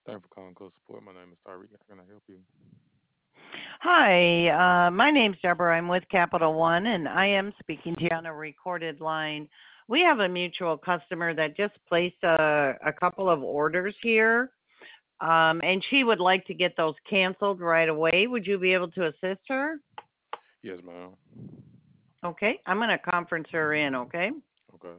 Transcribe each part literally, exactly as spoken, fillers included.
Thank you for calling Code Support. My name is Tariq. How can I help you? Hi, uh, my name's Deborah. I'm with Capital One, and I am speaking to you on a recorded line. We have a mutual customer that just placed a, a couple of orders here, um, and she would like to get those canceled right away. Would you be able to assist her? Yes, ma'am. Okay, I'm going to conference her in, okay? Okay.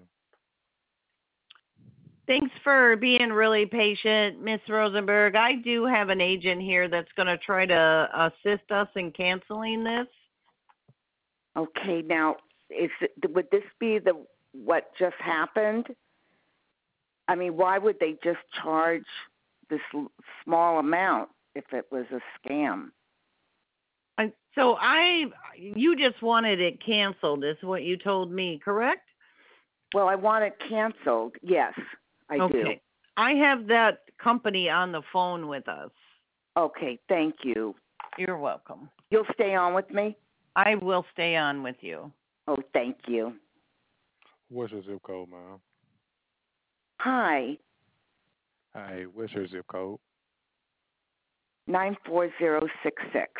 Thanks for being really patient, Miss Rosenberg. I do have an agent here that's going to try to assist us in canceling this. Okay, now is it, would this be the what just happened? I mean, why would they just charge this l- small amount if it was a scam? I, so I, you just wanted it canceled, is what you told me, correct? Well, I want it canceled. Yes, I do. Okay. I have that company on the phone with us. Okay, thank you. You're welcome. You'll stay on with me? I will stay on with you. Oh, thank you. What's your zip code, ma'am? Hi, Hi, what's your zip code? nine four zero six six.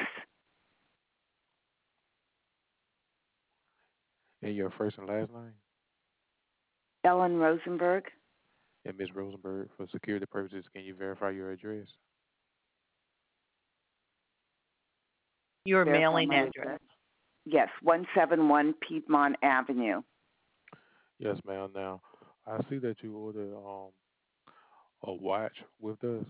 And your first and last name? Ellen Rosenberg. And Miss Rosenberg, for security purposes, can you verify your address? Your Verify mailing my address. address. Yes, one seven one Piedmont Avenue. Yes, ma'am. Now, I see that you ordered um a watch with us.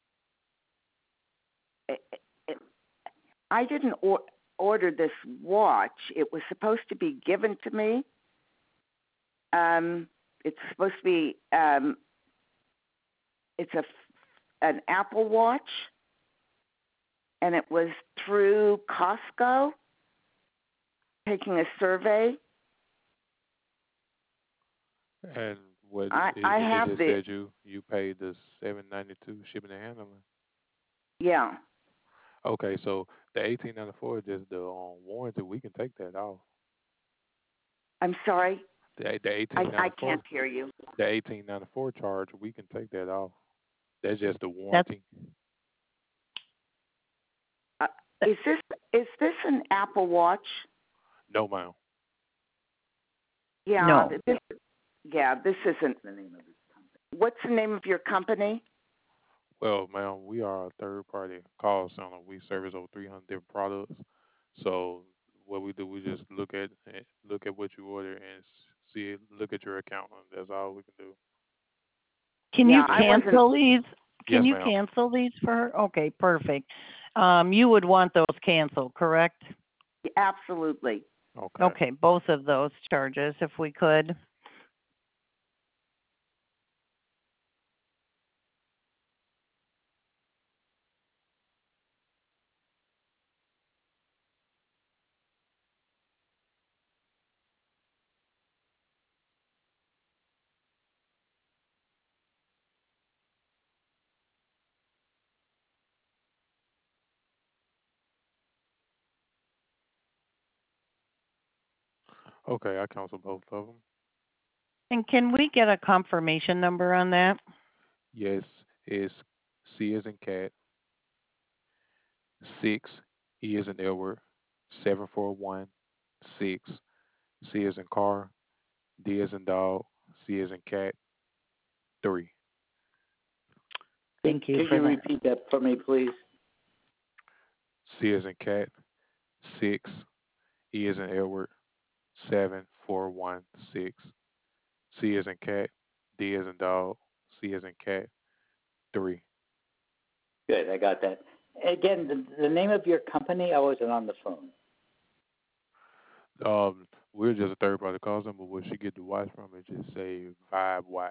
It, it, I didn't or, order this watch. It was supposed to be given to me. Um, it's supposed to be. Um, it's a an Apple Watch, and it was through Costco taking a survey. And what I it, I it have just the said you you paid the seven ninety two shipping and handling. yeah. Okay, so the eighteen ninety four is just the um, warranty. We can take that off. I'm sorry. The the I eighteen I ninety four can't hear you. the eighteen ninety four charge, we can take that off. That's just the That's warranty. Uh, is this is this an Apple Watch? No, ma'am. Yeah. no. This yeah. This isn't. What's the name of your company? Well, ma'am, we are a third party call center. We service over three hundred different products. So what we do, we just look at eh, look at what you order and s- see look at your account. And that's all we can do. Can Yeah, you I Then wasn't. cancel these? Can yes, you ma'am. cancel these for her? Okay, perfect. Um, you would want those canceled, correct? Absolutely. Okay. Okay, both of those charges, if we could. Okay, I cancel both of them. And can we get a confirmation number on that? Yes, it's C as in cat, six, E as in Edward, seven four one, six, C as in car, D as in dog, C as in cat, three. Thank you Could for you that. repeat that for me, please? C as in cat, six, E as in Edward, seven four one six. C as in cat, D as in dog, C as in cat, three. Good, I got that. Again, the, the name of your company, I wasn't on the phone. Um, we're just a third party call center, but what she get the watch from it just say Vibe Watch.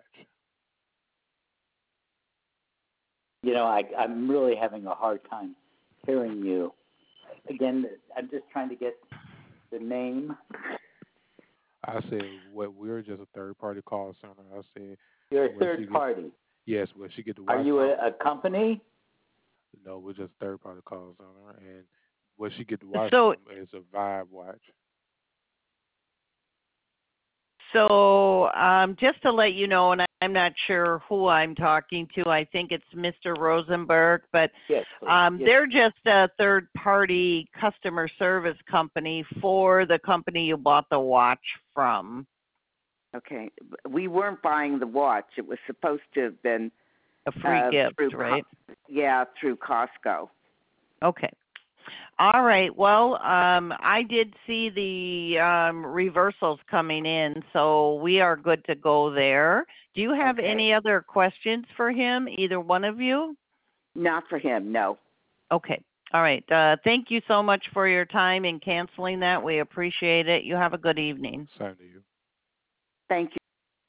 You know, I, I'm really having a hard time hearing you. Again, I'm just trying to get the name. I said what we're just a third party call center. I said You're a where she third get party. yes, where she get the Are watch you a, from. a company? No, we're just a third party call center, and where she get the watch So, from is a Vibe Watch. so um, just to let you know, and I'm not sure who I'm talking to. I think it's Mister Rosenberg, but Yes, please. um, Yes. they're just a third-party customer service company for the company you bought the watch from. Okay, we weren't buying the watch. It was supposed to have been A free uh, gift, through, Co- right? yeah, through Costco. Okay. All right. Well, um, I did see the um, reversals coming in, so we are good to go there. Do you have Okay. any other questions for him, either one of you? Not for him, no. Okay. All right. Uh, thank you so much for your time in canceling that. We appreciate it. You have a good evening. Same to you. Thank you.